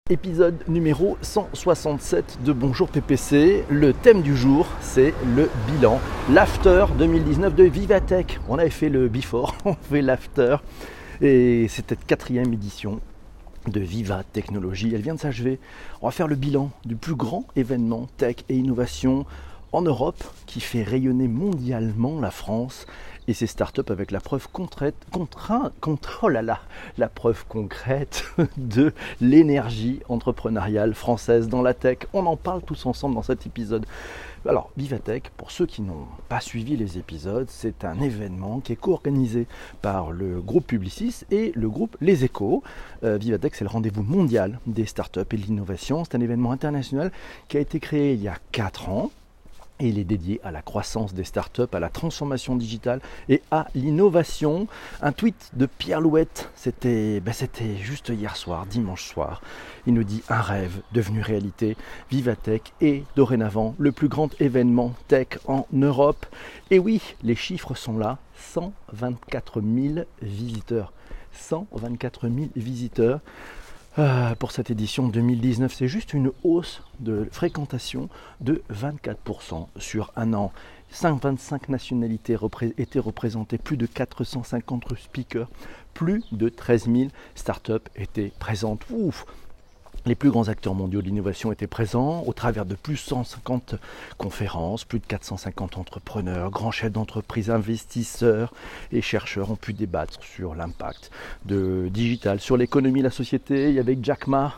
Épisode numéro 167 de Bonjour PPC. Le thème du jour, c'est le bilan, l'after 2019 de Vivatech. On avait fait le before, on fait l'after. Et c'était la 4e édition de Viva Technologies. Elle vient de s'achever. On va faire le bilan du plus grand événement tech et innovation en Europe qui fait rayonner mondialement la France et ses startups avec la preuve la preuve concrète de l'énergie entrepreneuriale française dans la tech. On en parle tous ensemble dans cet épisode. Alors, Vivatech, pour ceux qui n'ont pas suivi les épisodes, c'est un événement qui est co-organisé par le groupe Publicis et le groupe Les Échos. Vivatech, c'est le rendez-vous mondial des startups et de l'innovation. C'est un événement international qui a été créé il y a 4 ans. Et il est dédié à la croissance des startups, à la transformation digitale et à l'innovation. Un tweet de Pierre Louette, c'était juste hier soir, dimanche soir. Il nous dit un rêve devenu réalité. Vivatech est dorénavant le plus grand événement tech en Europe. Et oui, les chiffres sont là, 124 000 visiteurs. 124 000 visiteurs. Pour cette édition 2019, c'est juste une hausse de fréquentation de 24% sur un an. 25 nationalités étaient représentées, plus de 450 speakers, plus de 13 000 startups étaient présentes. Ouf! Les plus grands acteurs mondiaux de l'innovation étaient présents au travers de plus de 150 conférences, plus de 450 entrepreneurs, grands chefs d'entreprise, investisseurs et chercheurs ont pu débattre sur l'impact de digital, sur l'économie et la société. Il y avait Jack Ma,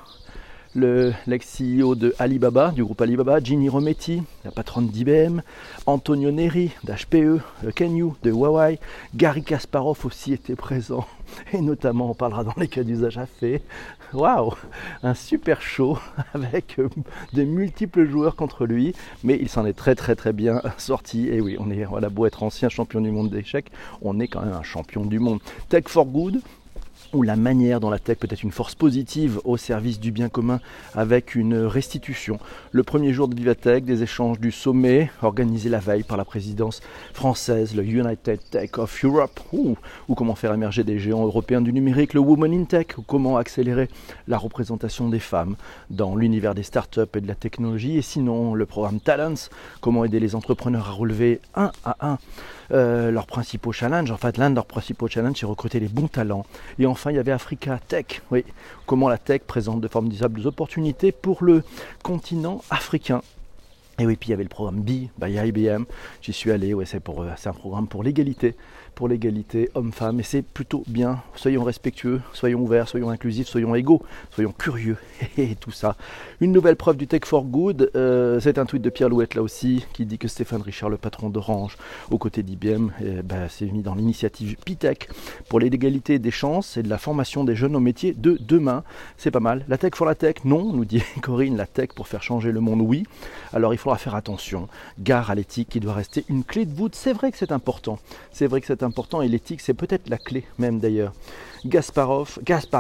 l'ex-CEO de Alibaba, du groupe Alibaba, Ginny Rometty, la patronne d'IBM, Antonio Neri d'HPE, Ken Yu de Huawei, Garry Kasparov aussi était présent, et notamment on parlera dans les cas d'usage à fait. Waouh, un super show avec de multiples joueurs contre lui, mais il s'en est très bien sorti. Et oui, on a beau être ancien champion du monde d'échecs, on est quand même un champion du monde. Tech for Good, où la manière dont la tech peut être une force positive au service du bien commun avec une restitution. Le premier jour de Vivatech, des échanges du sommet organisés la veille par la présidence française, le United Tech of Europe, ou comment faire émerger des géants européens du numérique, le Women in Tech, ou comment accélérer la représentation des femmes dans l'univers des startups et de la technologie, et sinon le programme Talents, comment aider les entrepreneurs à relever un à un leurs principaux challenges. En fait, l'un de leurs principaux challenges, c'est recruter les bons talents. Et enfin, il y avait Africa Tech. Oui, comment la tech présente de formidables opportunités pour le continent africain. Et oui, puis il y avait le programme B by IBM. J'y suis allé. Ouais, c'est un programme pour l'égalité hommes-femmes. Et c'est plutôt bien. Soyons respectueux, soyons ouverts, soyons inclusifs, soyons égaux, soyons curieux et tout ça. Une nouvelle preuve du Tech for Good. C'est un tweet de Pierre Louette là aussi qui dit que Stéphane Richard, le patron d'Orange, aux côtés d'IBM, s'est mis dans l'initiative P-Tech pour l'égalité des chances et de la formation des jeunes aux métiers de demain. C'est pas mal. La tech for la tech, non, nous dit Corinne. La tech pour faire changer le monde, oui. Alors il faudra faire attention. Gare à l'éthique qui doit rester une clé de voûte. C'est vrai que c'est important. C'est vrai que c'est important et l'éthique, c'est peut-être la clé même d'ailleurs. Kasparov,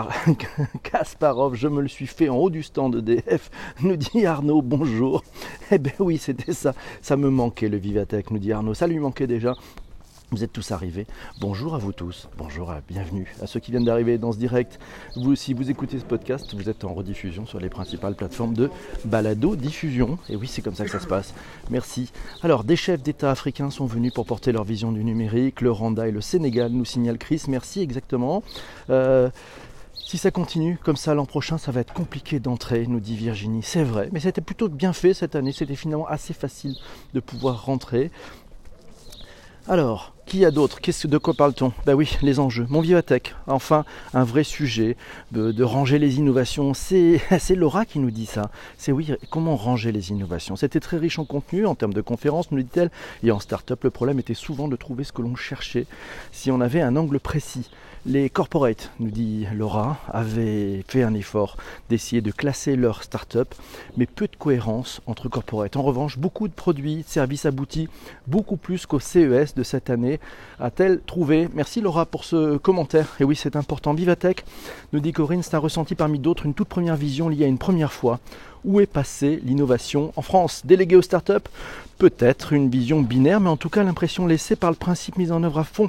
je me le suis fait en haut du stand EDF, nous dit Arnaud, bonjour. Eh bien oui, c'était ça. Ça me manquait le Vivatech, nous dit Arnaud. Ça lui manquait déjà. Vous êtes tous arrivés. Bonjour à vous tous. Bonjour, bienvenue à ceux qui viennent d'arriver dans ce direct. Si vous écoutez ce podcast, vous êtes en rediffusion sur les principales plateformes de balado-diffusion. Et oui, c'est comme ça que ça se passe. Merci. Alors, des chefs d'État africains sont venus pour porter leur vision du numérique. Le Rwanda et le Sénégal, nous signale Chris. Merci, exactement. Si ça continue comme ça l'an prochain, ça va être compliqué d'entrer, nous dit Virginie. C'est vrai, mais c'était plutôt bien fait cette année. C'était finalement assez facile de pouvoir rentrer. Alors, qui y a d'autre? De quoi parle-t-on? Ben oui, les enjeux. Mon Vivatech, enfin, un vrai sujet de ranger les innovations. C'est Laura qui nous dit ça. C'est oui, comment ranger les innovations? C'était très riche en contenu, en termes de conférences, nous dit-elle. Et en start-up, le problème était souvent de trouver ce que l'on cherchait, si on avait un angle précis. Les corporates, nous dit Laura, avaient fait un effort d'essayer de classer leur start-up, mais peu de cohérence entre corporates. En revanche, beaucoup de produits, de services aboutis, beaucoup plus qu'au CES de cette année, a-t-elle trouvé. Merci Laura pour ce commentaire. Et oui, c'est important. Vivatech, nous dit Corinne, c'est un ressenti parmi d'autres, une toute première vision liée à une première fois. Où est passée l'innovation en France? Déléguée aux startups? Peut-être une vision binaire, mais en tout cas l'impression laissée par le principe mis en œuvre à fond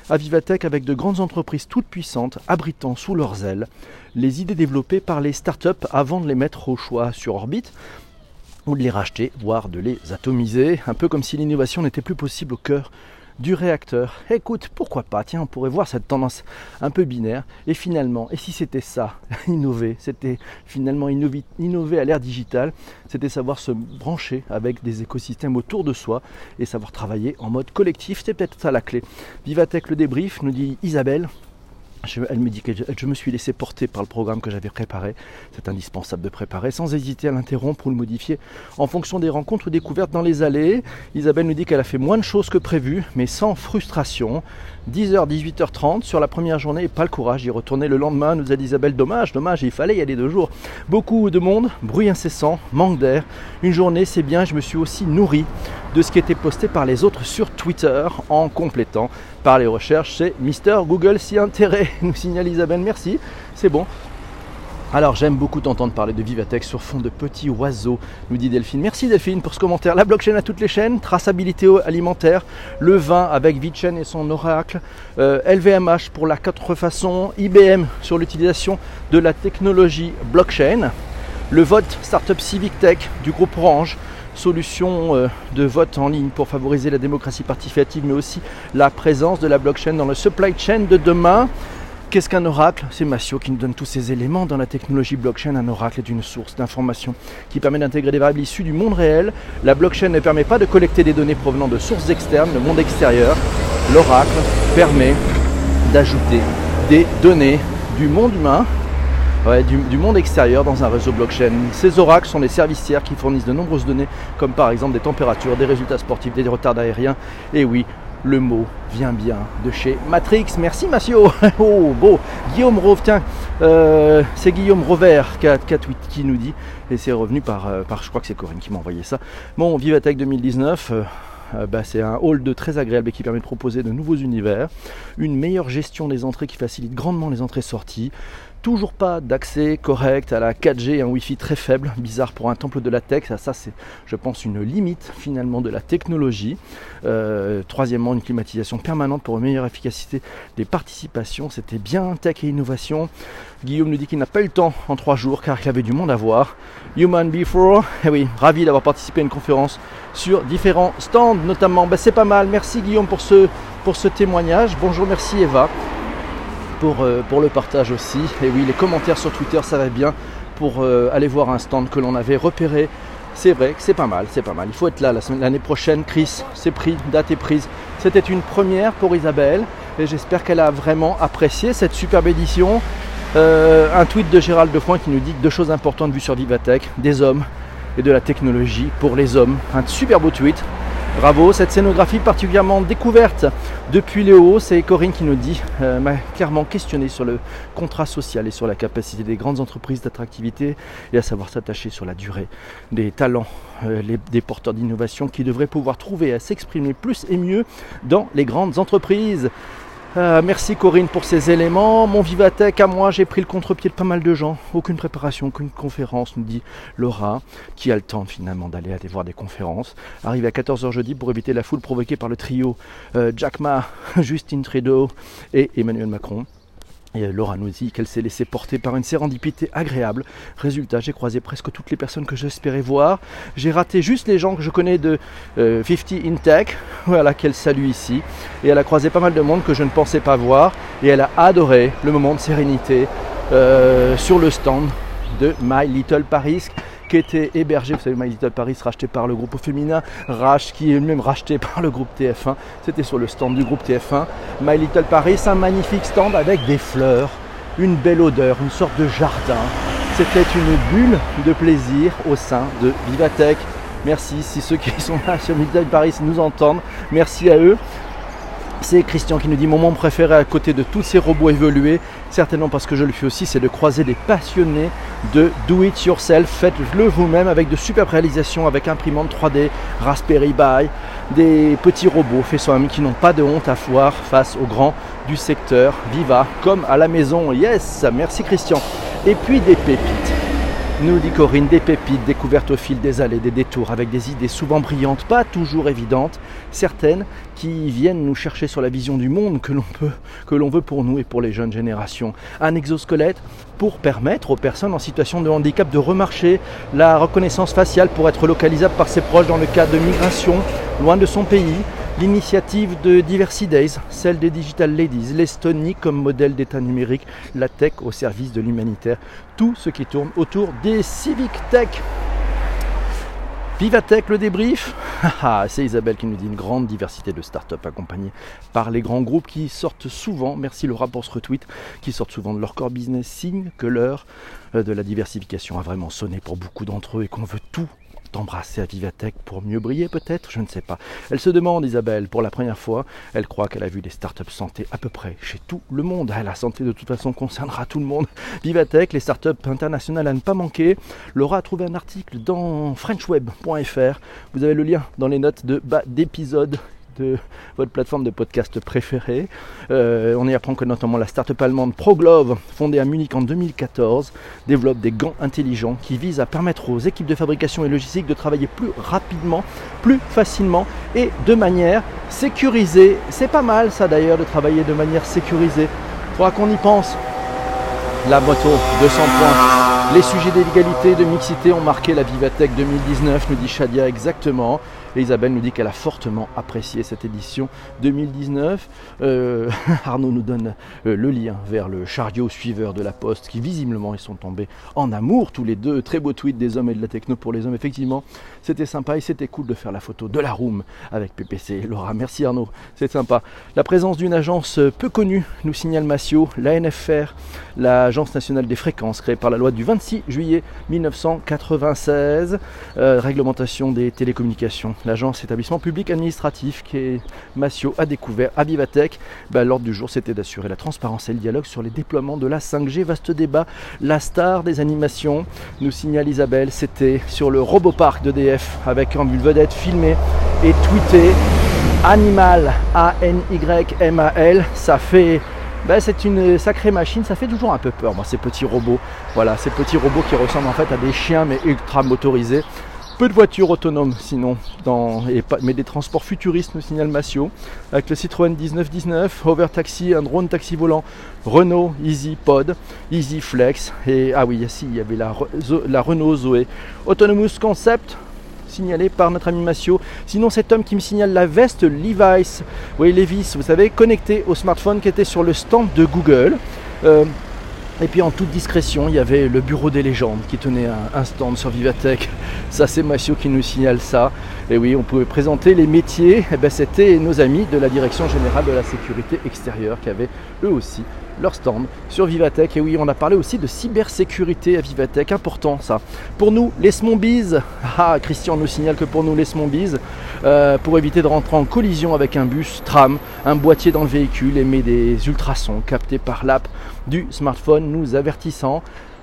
à Vivatech avec de grandes entreprises toutes puissantes abritant sous leurs ailes les idées développées par les startups avant de les mettre au choix sur orbite ou de les racheter, voire de les atomiser, un peu comme si l'innovation n'était plus possible au cœur du réacteur. Écoute, pourquoi pas, tiens, on pourrait voir cette tendance un peu binaire, et finalement, et si c'était ça, innover, c'était finalement innover à l'ère digitale, c'était savoir se brancher avec des écosystèmes autour de soi, et savoir travailler en mode collectif, c'est peut-être ça la clé. Vivatech le débrief, nous dit Isabelle. Elle me dit que je me suis laissé porter par le programme que j'avais préparé. C'est indispensable de préparer sans hésiter à l'interrompre ou le modifier en fonction des rencontres ou découvertes dans les allées. Isabelle nous dit qu'elle a fait moins de choses que prévu, mais sans frustration. 10h, 18h30 sur la première journée et pas le courage d'y retourner le lendemain, nous a dit Isabelle. Dommage, il fallait y aller 2 jours. Beaucoup de monde, bruit incessant, manque d'air. Une journée, c'est bien, je me suis aussi nourri de ce qui était posté par les autres sur Twitter en complétant par les recherches. C'est Mister Google s'y intéresse, nous signale Isabelle. Merci, c'est bon. Alors j'aime beaucoup t'entendre parler de Vivatech sur fond de petits oiseaux, nous dit Delphine. Merci Delphine pour ce commentaire. La blockchain à toutes les chaînes, traçabilité alimentaire, le vin avec VeChain et son oracle, LVMH pour la contrefaçon, IBM sur l'utilisation de la technologie blockchain, le vote Startup Civic Tech du groupe Orange, solution de vote en ligne pour favoriser la démocratie participative, mais aussi la présence de la blockchain dans le supply chain de demain. Qu'est-ce qu'un oracle? C'est Massio qui nous donne tous ces éléments dans la technologie blockchain. Un oracle est une source d'information qui permet d'intégrer des variables issues du monde réel. La blockchain ne permet pas de collecter des données provenant de sources externes, le monde extérieur. L'oracle permet d'ajouter des données du monde humain, du monde extérieur dans un réseau blockchain. Ces oracles sont des services tiers qui fournissent de nombreuses données, comme par exemple des températures, des résultats sportifs, des retards aériens. Et oui, le mot vient bien de chez Matrix. Merci Massio. Oh beau. Guillaume Rove, tiens, c'est Guillaume Rover qui nous dit, et c'est revenu par je crois que c'est Corinne qui m'a envoyé ça. Bon, Vivatech 2019. C'est un hall très agréable et qui permet de proposer de nouveaux univers, une meilleure gestion des entrées qui facilite grandement les entrées-sorties, toujours pas d'accès correct à la 4G et un Wi-Fi très faible, bizarre pour un temple de la tech, ça c'est je pense une limite finalement de la technologie. Troisièmement, une climatisation permanente pour une meilleure efficacité des participations, c'était bien tech et innovation. Guillaume nous dit qu'il n'a pas eu le temps en 3 jours car il avait du monde à voir. Human Before, oui, ravi d'avoir participé à une conférence sur différents stands notamment. C'est pas mal, merci Guillaume pour ce témoignage. Bonjour, merci Eva pour le partage aussi. Et oui, les commentaires sur Twitter ça va bien pour aller voir un stand que l'on avait repéré. C'est vrai que c'est pas mal. Il faut être là l'année prochaine. Chris, c'est pris, date est prise. C'était une première pour Isabelle et j'espère qu'elle a vraiment apprécié cette superbe édition. Un tweet de Gérald Defoin qui nous dit 2 choses importantes vues sur Vivatech, des hommes et de la technologie pour les hommes. Un super beau tweet. Bravo, cette scénographie particulièrement découverte depuis les hauts, c'est Corinne qui nous dit, m'a clairement questionné sur le contrat social et sur la capacité des grandes entreprises d'attractivité et à savoir s'attacher sur la durée des talents, des porteurs d'innovation qui devraient pouvoir trouver à s'exprimer plus et mieux dans les grandes entreprises. Merci Corinne pour ces éléments. Mon Vivatech à moi, j'ai pris le contre-pied de pas mal de gens. Aucune préparation, aucune conférence, nous dit Laura, qui a le temps finalement d'aller voir des conférences. Arrivé à 14h jeudi pour éviter la foule provoquée par le trio Jack Ma, Justin Trudeau et Emmanuel Macron. Et Laura nous dit qu'elle s'est laissée porter par une sérendipité agréable. Résultat, j'ai croisé presque toutes les personnes que j'espérais voir. J'ai raté juste les gens que je connais de 50 in Tech, voilà, qu'elle salue ici. Et elle a croisé pas mal de monde que je ne pensais pas voir. Et elle a adoré le moment de sérénité sur le stand de My Little Paris, qui était hébergé, vous savez, My Little Paris racheté par le groupe au féminin, qui est même racheté par le groupe TF1, c'était sur le stand du groupe TF1. My Little Paris, un magnifique stand avec des fleurs, une belle odeur, une sorte de jardin. C'était une bulle de plaisir au sein de Vivatech. Merci, si ceux qui sont là sur My Little Paris nous entendent, merci à eux. C'est Christian qui nous dit mon moment préféré à côté de tous ces robots évolués, certainement parce que je le fais aussi, c'est de croiser des passionnés de do it yourself, faites-le vous-même avec de superbes réalisations, avec imprimante 3D, Raspberry Pi, des petits robots faits soi-même qui n'ont pas de honte à voir face aux grands du secteur Viva, comme à la maison. Yes, merci Christian. Et puis des pépites. nous dit Corinne, des pépites découvertes au fil des allées, des détours, avec des idées souvent brillantes, pas toujours évidentes, certaines qui viennent nous chercher sur la vision du monde que l'on veut pour nous et pour les jeunes générations. Un exosquelette pour permettre aux personnes en situation de handicap de remarcher, la reconnaissance faciale pour être localisable par ses proches dans le cas de migration loin de son pays, l'initiative de Diversity Days, celle des Digital Ladies, l'Estonie comme modèle d'état numérique, la tech au service de l'humanitaire, tout ce qui tourne autour des civic tech. Vivatech, le débrief. C'est Isabelle qui nous dit une grande diversité de startups accompagnées par les grands groupes qui sortent souvent, merci Laura pour ce retweet, qui sortent souvent de leur core business, signe que l'heure de la diversification a vraiment sonné pour beaucoup d'entre eux et qu'on veut tout d'embrasser à Vivatech pour mieux briller peut-être, je ne sais pas. Elle se demande, Isabelle, pour la première fois, elle croit qu'elle a vu des startups santé à peu près chez tout le monde. La santé de toute façon concernera tout le monde. Vivatech, les startups internationales à ne pas manquer. Laura a trouvé un article dans frenchweb.fr. Vous avez le lien dans les notes de bas d'épisode de votre plateforme de podcast préférée. On y apprend que notamment la start-up allemande ProGlove, fondée à Munich en 2014, développe des gants intelligents qui visent à permettre aux équipes de fabrication et logistique de travailler plus rapidement, plus facilement et de manière sécurisée. C'est pas mal ça d'ailleurs de travailler de manière sécurisée. Il faudra qu'on y pense. La moto, 200 points. Les sujets d'égalité et de mixité ont marqué la Vivatech 2019, nous dit Shadia exactement. Et Isabelle nous dit qu'elle a fortement apprécié cette édition 2019. Arnaud nous donne le lien vers le chariot suiveur de la Poste qui visiblement ils sont tombés en amour tous les deux. Très beau tweet des hommes et de la techno pour les hommes. Effectivement, c'était sympa et c'était cool de faire la photo de la room avec PPC. Laura, merci Arnaud, c'est sympa. La présence d'une agence peu connue, nous signale Massio, l'ANFR, l'Agence nationale des fréquences créée par la loi du 26 juillet 1996, réglementation des télécommunications. L'agence établissement public administratif qui Massio a découvert à Vivatech. L'ordre du jour c'était d'assurer la transparence et le dialogue sur les déploiements de la 5G. Vaste débat, la star des animations, nous signale Isabelle, c'était sur le Robopark d'EDF avec une vedette filmée et tweetée. Animal, A-N-Y-M-A-L, ça fait... c'est une sacrée machine, ça fait toujours un peu peur, moi, ces petits robots. Voilà, ces petits robots qui ressemblent en fait à des chiens mais ultra motorisés. Peu de voitures autonomes sinon, mais des transports futuristes, nous signale Massio, avec le Citroën 1919, Hover Taxi, un drone taxi volant, Renault Easy Pod, Easy Flex, et il y avait la Renault Zoé. Autonomous Concept, signalé par notre ami Massio. Sinon cet homme qui me signale la veste Levi's, vous savez, connectée au smartphone qui était sur le stand de Google. Et puis en toute discrétion, il y avait le bureau des légendes qui tenait un stand sur Vivatech. Ça c'est Massio qui nous signale ça. Et oui, on pouvait présenter les métiers. C'était nos amis de la Direction Générale de la Sécurité Extérieure qui avaient eux aussi leur stand sur Vivatech. Et oui, on a parlé aussi de cybersécurité à Vivatech, important ça. Pour nous, les Smombies, Christian nous signale que pour nous, les Smombies, pour éviter de rentrer en collision avec un bus, tram, un boîtier dans le véhicule, émet des ultrasons captés par l'app du smartphone, nous avertissant.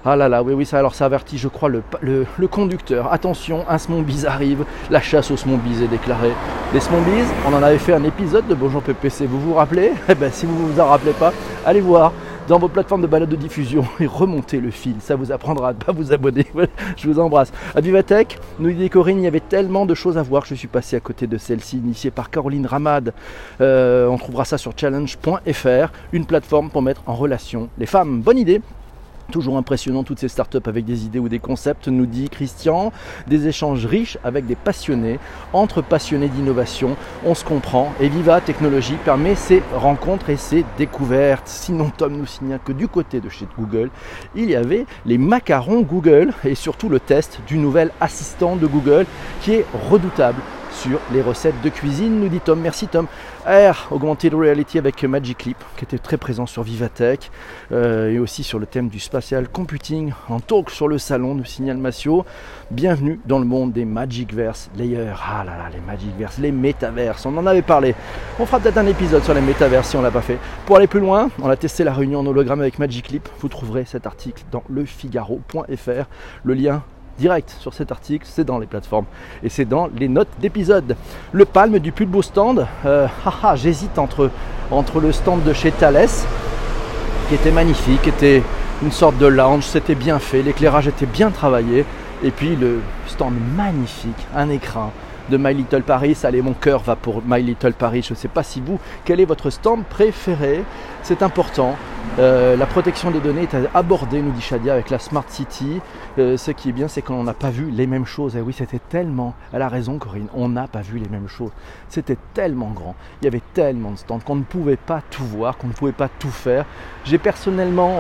Ça avertit, je crois, le conducteur. Attention, un Smombies arrive, la chasse aux Smombies est déclarée. Les Smombies, on en avait fait un épisode de Bonjour PPC, vous vous rappelez ? Si vous ne vous en rappelez pas, allez voir dans vos plateformes de balade de diffusion et remontez le fil, ça vous apprendra à ne pas vous abonner. Je vous embrasse. À Vivatech, nous dit Corinne, il y avait tellement de choses à voir, je suis passé à côté de celle-ci, initiée par Caroline Ramad. On trouvera ça sur challenge.fr, une plateforme pour mettre en relation les femmes. Bonne idée. Toujours impressionnant toutes ces startups avec des idées ou des concepts, nous dit Christian, des échanges riches avec des passionnés, entre passionnés d'innovation, on se comprend et Viva Technologie permet ces rencontres et ces découvertes. Sinon Tom nous signale que du côté de chez Google, il y avait les macarons Google et surtout le test du nouvel assistant de Google qui est redoutable sur les recettes de cuisine, nous dit Tom. Merci Tom. Air Augmented Reality avec Magic Leap qui était très présent sur Vivatech et aussi sur le thème du spatial computing en talk sur le salon, nous signale Massio. Bienvenue dans le monde des Magicverse Layers. Les Magicverse, les métaverses, on en avait parlé. On fera peut-être un épisode sur les métaverses si on ne l'a pas fait. Pour aller plus loin, on a testé la réunion en hologramme avec Magic Leap. Vous trouverez cet article dans lefigaro.fr. Le lien direct sur cet article, c'est dans les plateformes et c'est dans les notes d'épisode. Le palme du plus beau stand, j'hésite entre le stand de chez Thales qui était magnifique, était une sorte de lounge, c'était bien fait, l'éclairage était bien travaillé. Et puis le stand magnifique, un écran de My Little Paris. Allez, mon cœur va pour My Little Paris. Je ne sais pas si vous, quel est votre stand préféré? C'est important. La protection des données est abordée, nous dit Shadia, avec la Smart City. Ce qui est bien, c'est qu'on n'a pas vu les mêmes choses. Et oui, c'était tellement, elle a raison Corinne, on n'a pas vu les mêmes choses. C'était tellement grand, il y avait tellement de stands qu'on ne pouvait pas tout voir, qu'on ne pouvait pas tout faire. J'ai personnellement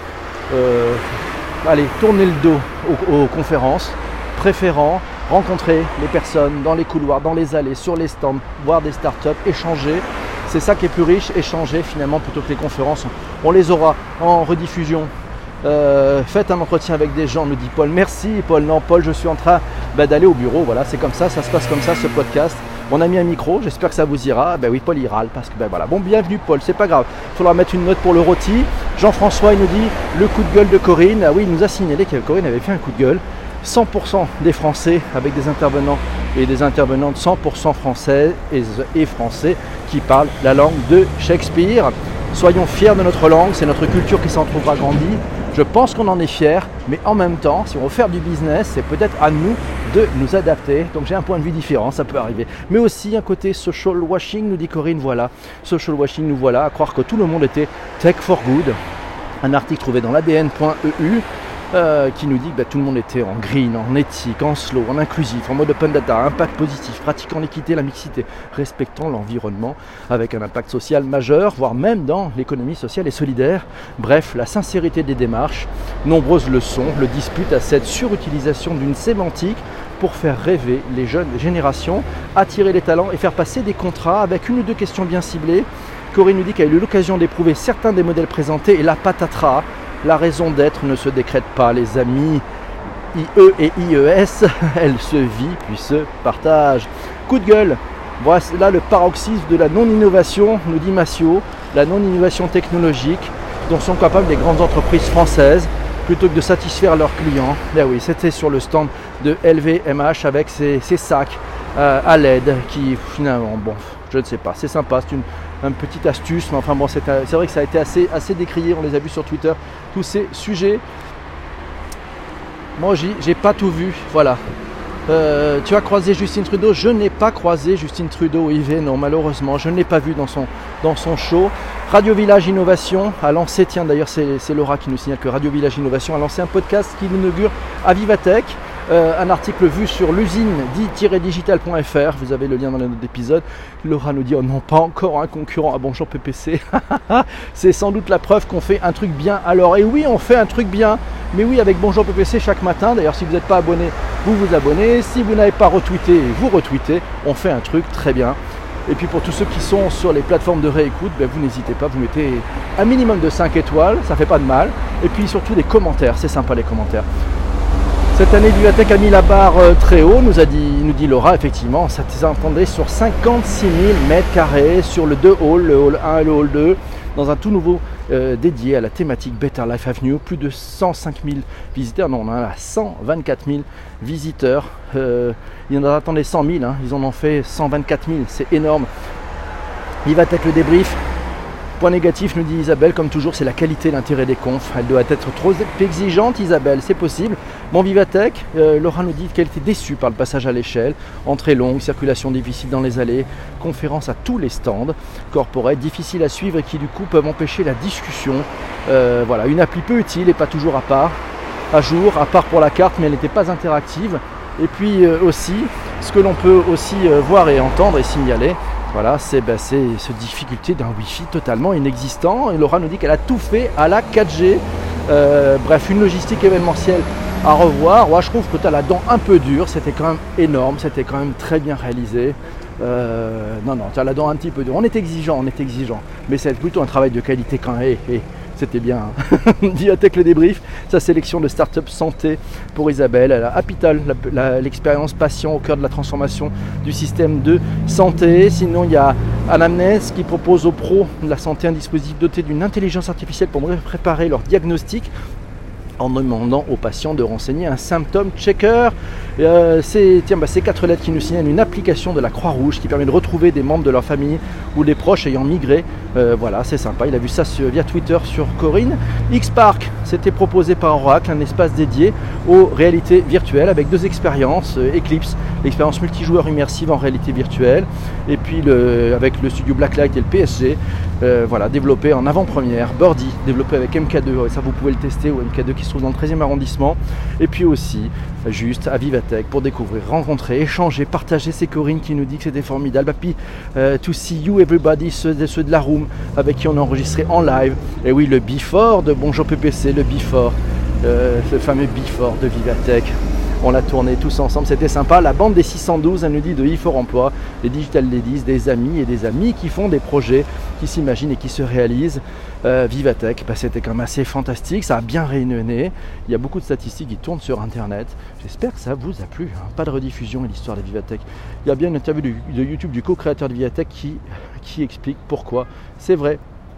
tourné le dos aux conférences, préférant rencontrer les personnes dans les couloirs, dans les allées, sur les stands, voir des startups, échanger. C'est ça qui est plus riche, échanger finalement plutôt que les conférences. On les aura en rediffusion. Faites un entretien avec des gens, nous dit Paul. Merci Paul. Non Paul, je suis en train d'aller au bureau. Voilà, c'est comme ça se passe comme ça ce podcast. On a mis un micro, j'espère que ça vous ira. Ben oui, Paul il râle parce que voilà. Bon, bienvenue Paul, c'est pas grave. Il faudra mettre une note pour le rôti. Jean-François il nous dit le coup de gueule de Corinne. Ah oui, il nous a signalé que Corinne avait fait un coup de gueule. 100% des Français avec des intervenants et des intervenantes 100% françaises et français qui parlent la langue de Shakespeare. Soyons fiers de notre langue, c'est notre culture qui s'en trouvera grandie. Je pense qu'on en est fiers, mais en même temps, si on veut faire du business, c'est peut-être à nous de nous adapter. Donc j'ai un point de vue différent, ça peut arriver. Mais aussi un côté social washing, nous dit Corinne, voilà. Social washing, nous voilà, à croire que tout le monde était tech for good. Un article trouvé dans l'ADN.eu. Qui nous dit que tout le monde était en green, en éthique, en slow, en inclusif, en mode open data, impact positif, pratiquant l'équité, la mixité, respectant l'environnement, avec un impact social majeur, voire même dans l'économie sociale et solidaire. Bref, la sincérité des démarches, nombreuses leçons le disputent à cette surutilisation d'une sémantique pour faire rêver les jeunes générations, attirer les talents et faire passer des contrats avec une ou deux questions bien ciblées. Corinne nous dit qu'elle a eu l'occasion d'éprouver certains des modèles présentés et la patatras. La raison d'être ne se décrète pas, les amis. IE et IES, elle se vit puis se partage. Coup de gueule, voilà là le paroxysme de la non-innovation, nous dit Massio, la non-innovation technologique dont sont capables les grandes entreprises françaises plutôt que de satisfaire leurs clients. Ben oui, c'était sur le stand de LVMH avec ses sacs à LED qui finalement, bon, je ne sais pas, c'est sympa, c'est une petite astuce, mais enfin bon, c'est vrai que ça a été assez décrié, on les a vus sur Twitter, tous ces sujets. Moi, j'ai pas tout vu, voilà. Tu as croisé Justine Trudeau? Je n'ai pas croisé Justine Trudeau, Yves, non, malheureusement, je ne l'ai pas vu dans son show. Radio Village Innovation a lancé, tiens d'ailleurs c'est Laura qui nous signale que Radio Village Innovation a lancé un podcast qui inaugure à Vivatech. Un article vu sur l'usine dit-digital.fr, vous avez le lien dans la note d'épisode. Laura nous dit, oh non, pas encore un concurrent à Bonjour PPC. C'est sans doute la preuve qu'on fait un truc bien. Alors, et oui, on fait un truc bien, mais oui, avec Bonjour PPC chaque matin. D'ailleurs, si vous n'êtes pas abonné, vous vous abonnez. Si vous n'avez pas retweeté, vous retweetez. On fait un truc très bien. Et puis pour tous ceux qui sont sur les plateformes de réécoute, vous n'hésitez pas, vous mettez un minimum de 5 étoiles, ça fait pas de mal. Et puis surtout des commentaires, c'est sympa les commentaires. Cette année, Vivatech a mis la barre très haut, nous dit Laura, effectivement, ça s'entendait sur 56 000 mètres carrés sur le 2 halls, le hall 1 et le hall 2, dans un tout nouveau dédié à la thématique Better Life Avenue. Plus de 105 000 visiteurs, non, on en a 124 000 visiteurs. Ils en attendaient 100 000, hein, ils en ont fait 124 000, c'est énorme. Vivatech le débrief. Point négatif, nous dit Isabelle, comme toujours, c'est la qualité et l'intérêt des confs. Elle doit être trop exigeante, Isabelle, c'est possible. Bon, Vivatech, Laura nous dit qu'elle était déçue par le passage à l'échelle. Entrée longue, circulation difficile dans les allées, conférence à tous les stands, corporate, difficile à suivre et qui du coup peuvent empêcher la discussion. Voilà, une appli peu utile et pas toujours à jour, à part pour la carte, mais elle n'était pas interactive. Et puis aussi, ce que l'on peut aussi voir et entendre et signaler, voilà, c'est cette difficulté d'un Wi-Fi totalement inexistant. Et Laura nous dit qu'elle a tout fait à la 4G. Bref, une logistique événementielle à revoir. Ouais, je trouve que tu as la dent un peu dure. C'était quand même énorme, c'était quand même très bien réalisé. Non, tu as la dent un petit peu dure. On est exigeant. Mais c'est plutôt un travail de qualité quand même. C'était bien. Vivatech le débrief, sa sélection de start-up santé pour Isabelle. Elle a Apital, l'expérience patient au cœur de la transformation du système de santé. Sinon, il y a Anamnèse qui propose aux pros de la santé un dispositif doté d'une intelligence artificielle pour préparer leur diagnostic en demandant aux patients de renseigner un symptôme checker. Ces 4 lettres qui nous signalent une application de la Croix-Rouge qui permet de retrouver des membres de leur famille ou des proches ayant migré. Voilà, c'est sympa. Il a vu ça via Twitter sur Corinne. X-Park, c'était proposé par Oracle, un espace dédié aux réalités virtuelles avec 2 expériences. Eclipse, l'expérience multijoueur immersive en réalité virtuelle, et puis avec le studio Blacklight et le PSG, voilà, développé en avant-première. Birdie, développé avec MK2, ça vous pouvez le tester, ou MK2 qui se trouve dans le 13e arrondissement. Et puis aussi, juste à Vivatech pour découvrir, rencontrer, échanger, partager. C'est Corinne qui nous dit que c'était formidable. Puis, to see you everybody, ceux de la room avec qui on a enregistré en live. Et oui, le Before de Bonjour PPC, le Before, le fameux Before de Vivatech. On l'a tourné tous ensemble, c'était sympa. La bande des 612, elle nous dit de I4 Emploi, les Digital Ladies, des amis et des amis qui font des projets, qui s'imaginent et qui se réalisent. Vivatech, c'était quand même assez fantastique, ça a bien rayonné. Il y a beaucoup de statistiques qui tournent sur Internet. J'espère que ça vous a plu. Pas de rediffusion et l'histoire de Vivatech. Il y a bien une interview de YouTube du co-créateur de Vivatech qui explique pourquoi c'est vrai.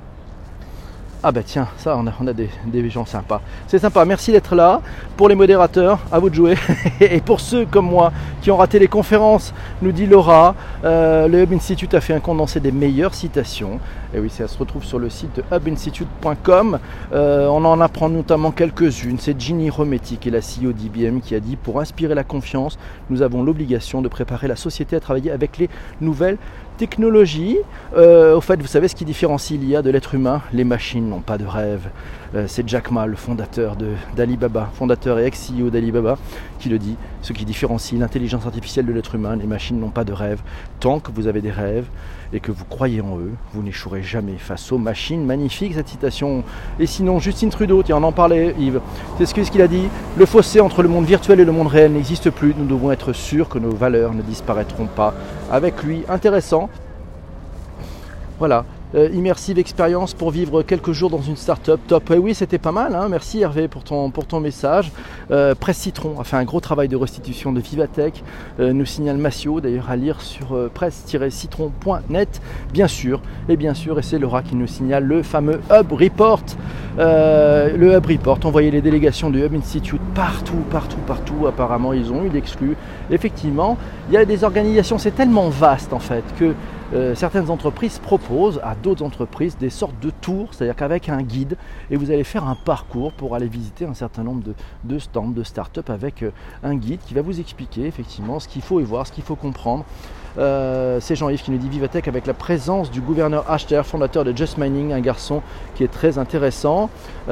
Ah bah tiens, ça on a des gens sympas. C'est sympa, merci d'être là. Pour les modérateurs, à vous de jouer. Et pour ceux comme moi qui ont raté les conférences, nous dit Laura, le Hub Institute a fait un condensé des meilleures citations. Et oui, ça se retrouve sur le site de hubinstitute.com. On en apprend notamment quelques-unes. C'est Ginny Rometty, qui est la CEO d'IBM, qui a dit: pour inspirer la confiance, nous avons l'obligation de préparer la société à travailler avec les nouvelles technologies. Au fait, vous savez ce qui différencie l'IA de l'être humain? Les machines n'ont pas de rêve. C'est Jack Ma, le fondateur d'Alibaba, fondateur et ex-CEO d'Alibaba, qui le dit. Ce qui différencie l'intelligence artificielle de l'être humain, les machines n'ont pas de rêve. Tant que vous avez des rêves et que vous croyez en eux, vous n'échouerez jamais face aux machines. Magnifique cette citation. Et sinon, Justin Trudeau, tiens, on en parlait, Yves. C'est ce qu'il a dit: le fossé entre le monde virtuel et le monde réel n'existe plus. Nous devons être sûrs que nos valeurs ne disparaîtront pas avec lui. Intéressant. Voilà. Immersive expérience pour vivre quelques jours dans une start-up, top. Et oui, c'était pas mal, hein. Merci Hervé pour ton message. Presse Citron a fait un gros travail de restitution de Vivatech, nous signale Massio, d'ailleurs à lire sur presse-citron.net, bien sûr, et c'est Laura qui nous signale le fameux Hub Report. Le Hub Report, on voyait les délégations du Hub Institute partout, apparemment ils ont eu d'exclus. Effectivement, il y a des organisations, c'est tellement vaste en fait que certaines entreprises proposent à d'autres entreprises des sortes de tours, c'est-à-dire qu'avec un guide, et vous allez faire un parcours pour aller visiter un certain nombre de stands, de start-up avec un guide qui va vous expliquer effectivement ce qu'il faut y voir, ce qu'il faut comprendre. C'est Jean-Yves qui nous dit: Vivatech avec la présence du gouverneur Achter, fondateur de Just Mining, un garçon qui est très intéressant.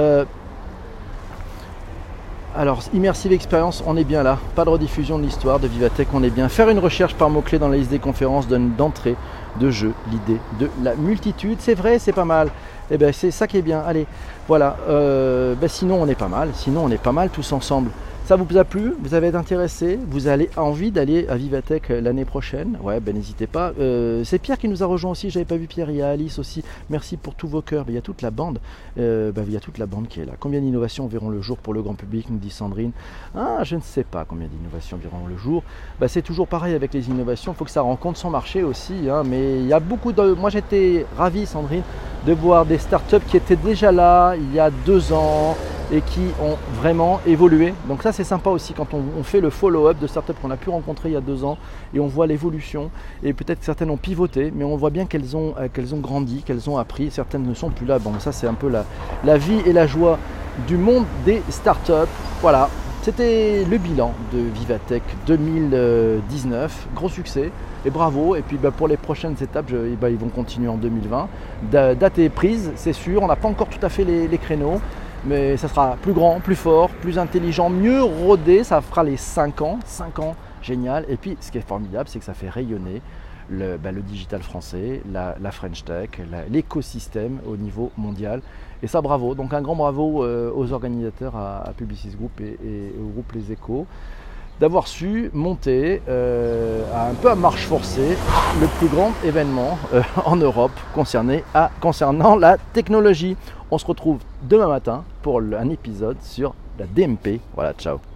Alors, immersive expérience, on est bien là. Pas de rediffusion de l'histoire de Vivatech, on est bien. Faire une recherche par mots-clés dans la liste des conférences donne d'entrée de jeu l'idée de la multitude. C'est vrai, c'est pas mal. Et bien, c'est ça qui est bien. Allez, voilà. Sinon, on est pas mal. Sinon, on est pas mal tous ensemble. Ça vous a plu? Vous avez été intéressé? Vous avez envie d'aller à Vivatech l'année prochaine? Ouais, n'hésitez pas. C'est Pierre qui nous a rejoint aussi. J'avais pas vu Pierre. Il y a Alice aussi. Merci pour tous vos cœurs. Il y a toute la bande. Il y a toute la bande qui est là. Combien d'innovations verront le jour pour le grand public, nous dit Sandrine. Ah, je ne sais pas combien d'innovations verront le jour. C'est toujours pareil avec les innovations. Il faut que ça rencontre son marché aussi. Mais il y a beaucoup de... Moi, j'étais ravi, Sandrine, de voir des startups qui étaient déjà là il y a 2 ans et qui ont vraiment évolué. Donc ça, c'est sympa aussi quand on fait le follow-up de startups qu'on a pu rencontrer il y a 2 ans et on voit l'évolution. Et peut-être que certaines ont pivoté, mais on voit bien qu'elles ont grandi, qu'elles ont appris. Certaines ne sont plus là. Bon, ça, c'est un peu la vie et la joie du monde des startups. Voilà, c'était le bilan de Vivatech 2019. Gros succès et bravo. Et puis pour les prochaines étapes, ils vont continuer en 2020. Date est prise, c'est sûr. On n'a pas encore tout à fait les créneaux. Mais ça sera plus grand, plus fort, plus intelligent, mieux rodé. Ça fera les 5 ans. 5 ans, génial. Et puis, ce qui est formidable, c'est que ça fait rayonner le digital français, la French Tech, l'écosystème au niveau mondial. Et ça, bravo. Donc, un grand bravo aux organisateurs, à Publicis Group et au groupe Les Échos, d'avoir su monter un peu à marche forcée le plus grand événement en Europe concernant la technologie. On se retrouve demain matin pour un épisode sur la DMP. Voilà, ciao.